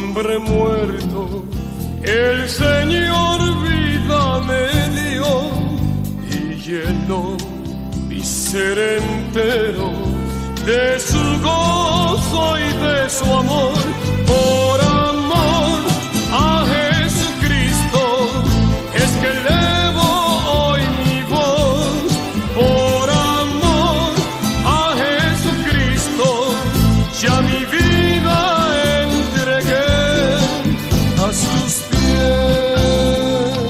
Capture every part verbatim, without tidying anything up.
hombre muerto, el Señor vida me dio y llenó mi ser entero de su gozo y de su amor. Por amor a Jesucristo es que elevo hoy mi voz. Por amor a Jesucristo ya mi vida entregué a sus pies.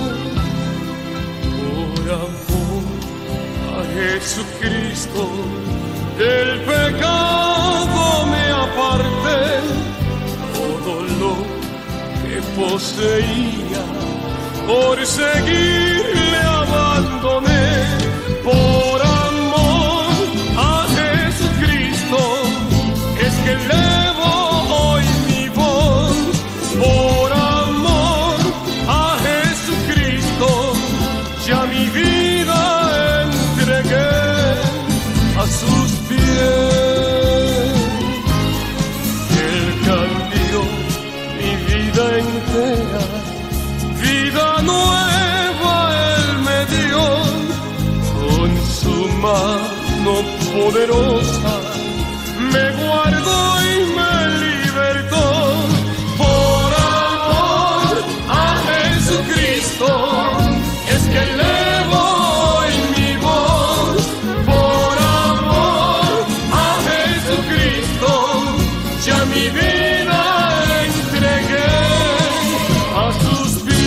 Por amor a Jesucristo del pecado me aparté, todo lo que poseía por seguirle abandoné. Por amor a Jesucristo es que elevo hoy mi voz. Por amor a Jesucristo ya mi vida entregué a sus pies. Él cambió mi vida entera, vida nueva Él me dio, con su mano poderosa me guardó y me libertó. Por amor a Jesucristo es que elevo hoy mi voz. Por amor a Jesucristo ya mi vida entregué a sus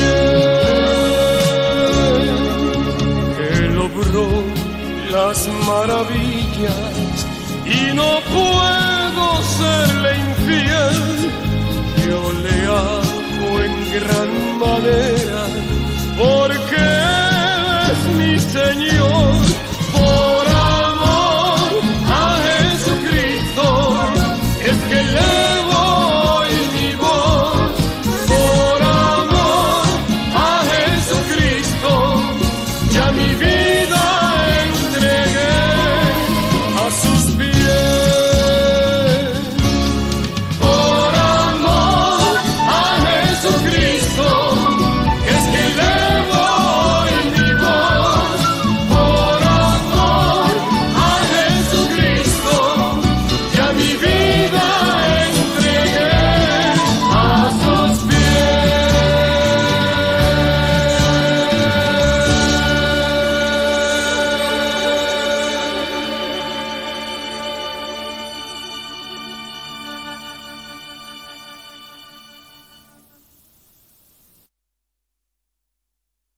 pies. Él obró las maravillas y no puedo serle infiel. Yo le amo en gran manera